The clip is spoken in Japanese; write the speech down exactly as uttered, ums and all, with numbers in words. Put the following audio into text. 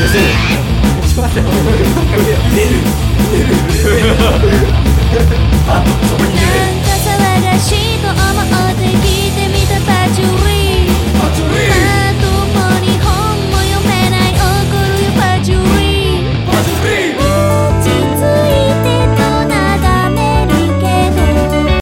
ちょっと待って出る出る出るあそこに出るなんか騒がしい